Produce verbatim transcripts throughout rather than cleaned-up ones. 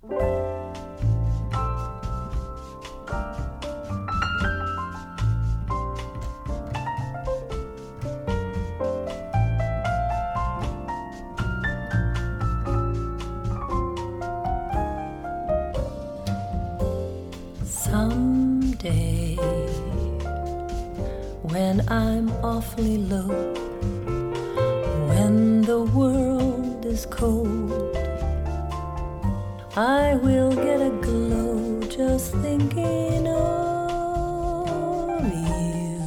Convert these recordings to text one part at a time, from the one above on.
Someday, when I'm awfully low, when the world is cold, I will get a glow just thinking of you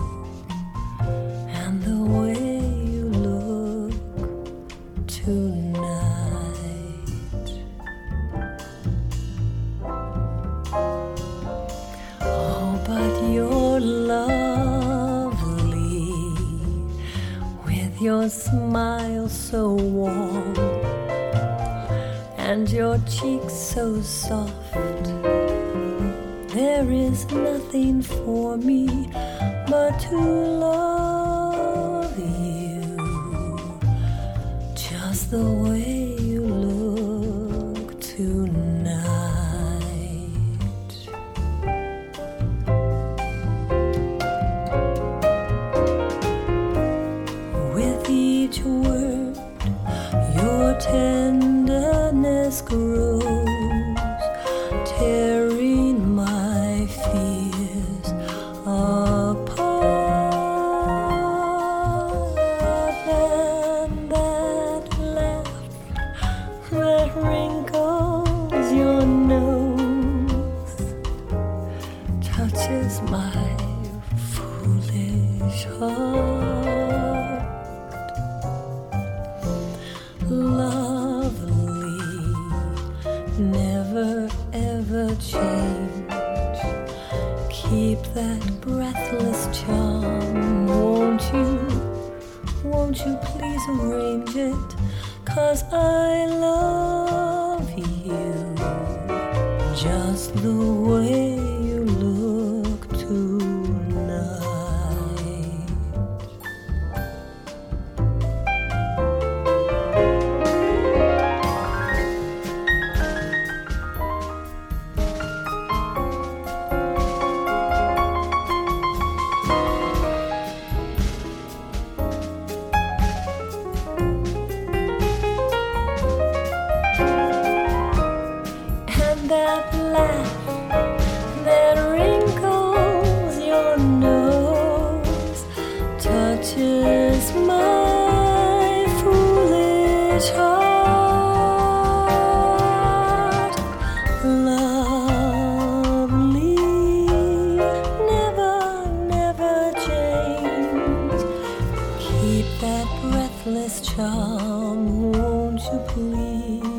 and the way you look tonight. But you're lovely, with your smile so warm and your cheeks so soft. There is nothing for me but to love you, just the way you look tonight. Each word, your tenderness grows, tearing my fears apart. And that laugh that wrinkles your nose touches my foolish heart. Lovely, never ever change. Keep that breathless charm, won't you? Won't you please arrange it? 'Cause I love you, just the way you look tonight. That laugh that wrinkles your nose touches my foolish heart. Lovely, never, never change. Keep that breathless charm, won't you please?